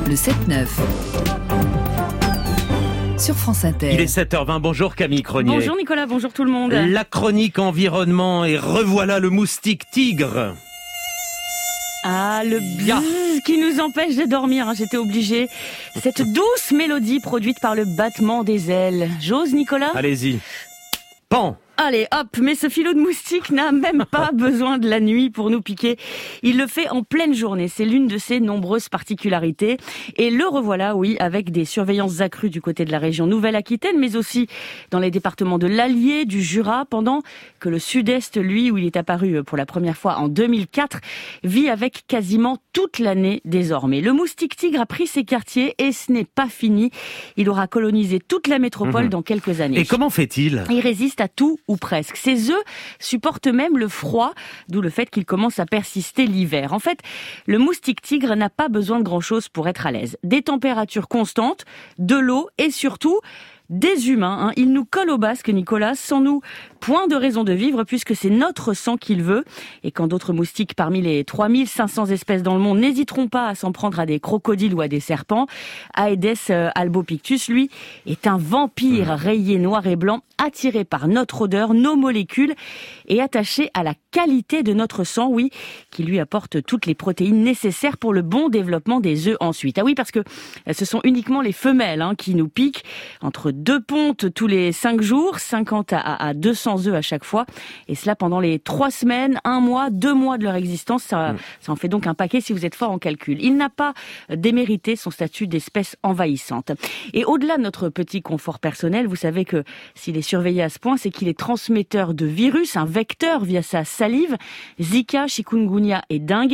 Le 7-9 sur France Inter. Il est 7h20, bonjour Camille Cronier. Bonjour Nicolas, bonjour tout le monde. La chronique environnement et revoilà le moustique tigre. Ah, le bzzz qui nous empêche de dormir, j'étais obligée. Cette douce mélodie produite par le battement des ailes. J'ose Nicolas ? Allez-y. Pan. Allez, hop, mais ce filot de moustique n'a même pas besoin de la nuit pour nous piquer. Il le fait en pleine journée, c'est l'une de ses nombreuses particularités. Et le revoilà, oui, avec des surveillances accrues du côté de la région Nouvelle-Aquitaine, mais aussi dans les départements de l'Allier, du Jura, pendant que le Sud-Est, lui, où il est apparu pour la première fois en 2004, vit avec quasiment toute l'année désormais. Le moustique tigre a pris ses quartiers et ce n'est pas fini. Il aura colonisé toute la métropole dans quelques années. Et comment fait-il ? Il résiste à tout ou presque. Ses œufs supportent même le froid, d'où le fait qu'il commence à persister l'hiver. En fait, le moustique tigre n'a pas besoin de grand-chose pour être à l'aise. Des températures constantes, de l'eau et surtout des humains. Il nous colle au basque, Nicolas, sans nous, point de raison de vivre puisque c'est notre sang qu'il veut. Et quand d'autres moustiques parmi les 3500 espèces dans le monde n'hésiteront pas à s'en prendre à des crocodiles ou à des serpents, Aedes albopictus, lui, est un vampire rayé noir et blanc, attiré par notre odeur, nos molécules et attaché à la qualité de notre sang, oui, qui lui apporte toutes les protéines nécessaires pour le bon développement des œufs ensuite. Ah oui, parce que ce sont uniquement les femelles qui nous piquent, entre 2 pontes tous les 5 jours, 50 à 200 œufs à chaque fois, et cela pendant les 3 semaines, 1 mois, 2 mois de leur existence. Ça en fait donc un paquet si vous êtes fort en calcul. Il n'a pas démérité son statut d'espèce envahissante. Et au-delà de notre petit confort personnel, vous savez que s'il est surveillé à ce point, c'est qu'il est transmetteur de virus, un vecteur via sa salive. Zika, chikungunya et dengue,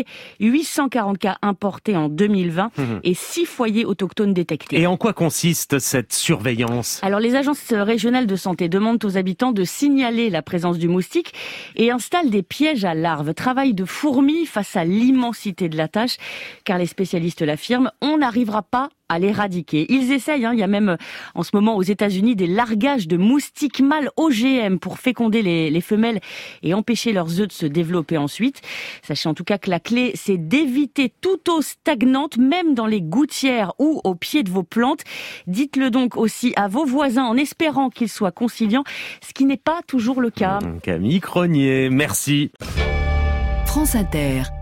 840 cas importés en 2020 et 6 foyers autochtones détectés. Et en quoi consiste cette surveillance ? Alors les agences régionales de santé demandent aux habitants de signaler la présence du moustique et installent des pièges à larves. Travail de fourmi face à l'immensité de la tâche, car les spécialistes l'affirment, on n'arrivera pas à l'éradiquer. Ils essayent, il y a même en ce moment aux États-Unis des largages de moustiques mâles OGM pour féconder les femelles et empêcher leurs œufs de se développer ensuite. Sachez en tout cas que la clé, c'est d'éviter toute eau stagnante, même dans les gouttières ou au pied de vos plantes. Dites-le donc aussi à vos voisins en espérant qu'ils soient conciliants, ce qui n'est pas toujours le cas. Camille Cronier, merci. France Inter.